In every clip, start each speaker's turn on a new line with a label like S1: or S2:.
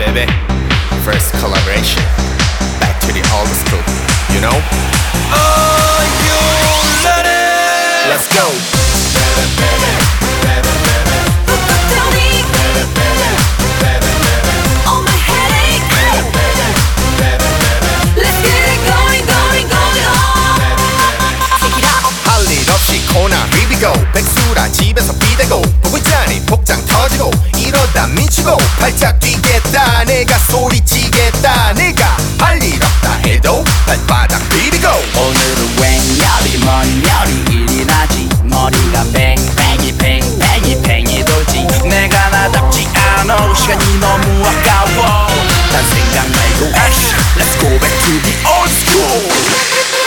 S1: baby. First collaboration. Back to the old school, you know? Are you ready? Let's go.
S2: All my headache. Let's get it going, going, going on. Take it out.
S1: 할 일 없이 코나 here we go. 백수라 집에서 비대고 보고 있자니 복장 터지고 이러다 미치고 발짝 뛰겠다. 내가 소리치겠다. 내가 할 일 없다 해도 발바닥 비비고.
S3: 오늘은 웬열이 뭔 열이 일이 나지. 머리가 뱅뱅이 뱅뱅이 뱅이 돌지. 내가 나답지 않아. 시간이 너무 아까워. 딴 생각 말고 action. Let's go back to the old school.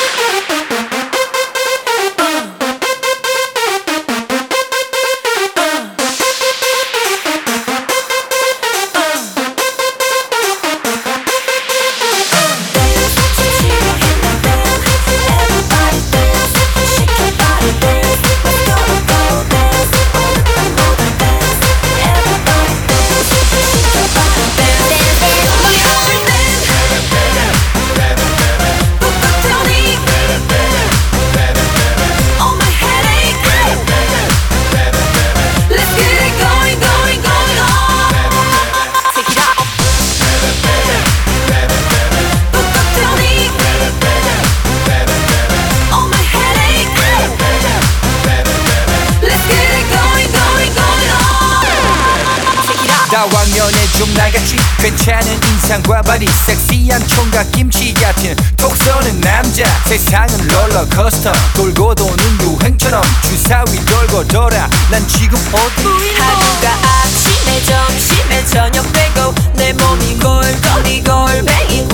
S4: 다왕면에 좀 나같이 괜찮은 인상과 바디 섹시한 총각 김치 같은 톡 쏘는 남자. 세상은 롤러코스터 돌고 도는 유행처럼 주사위 돌고 돌아. 난 지금 어디?
S2: 하루가 아침에 점심에 저녁 되고 내 몸이 골거리 골뱅이